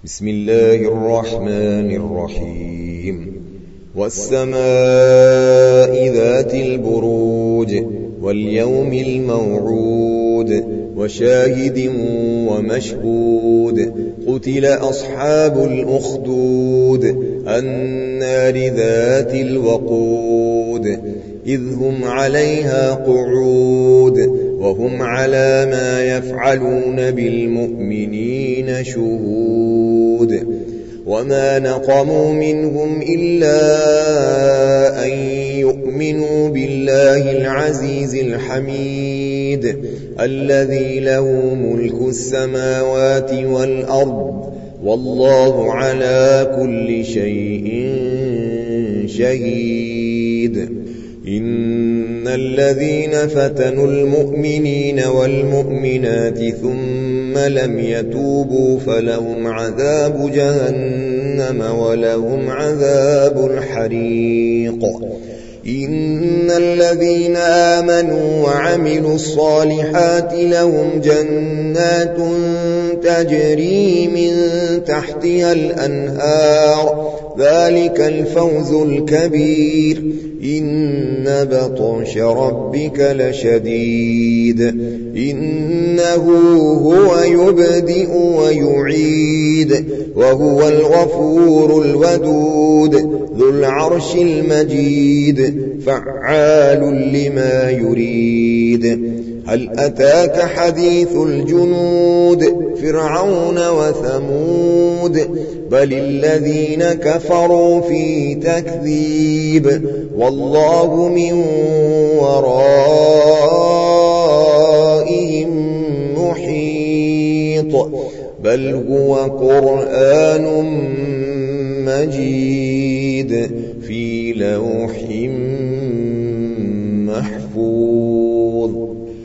بسم الله الرحمن الرحيم والسماء ذات البروج واليوم الموعود وشاهد ومشهود قتل أصحاب الأخدود النار ذات الوقود إذ هم عليها قعود وهم على ما يفعلون بالمؤمنين شهود وما نقموا منهم إلا أن يؤمنوا بالله العزيز الحميد الذي له ملك السماوات والأرض والله على كل شيء شهيد إن الذين فتنوا المؤمنين والمؤمنات ثم لم يتوبوا فلهم عذاب جهنم ولهم عذاب الحريق إن الذين آمنوا وعملوا الصالحات لهم جنات تجري من تحتها الأنهار ذلك الفوز الكبير إن بطش ربك لشديد إنه هو يبدئ ويعيد وهو الغفور الودود ذو العرش المجيد فعال لما يريد هل أتاك حديث الجنود فرعون وثمود بل الذين كفروا في تكذيب والله من ورائهم محيط بل هو قرآن مجيد في لوح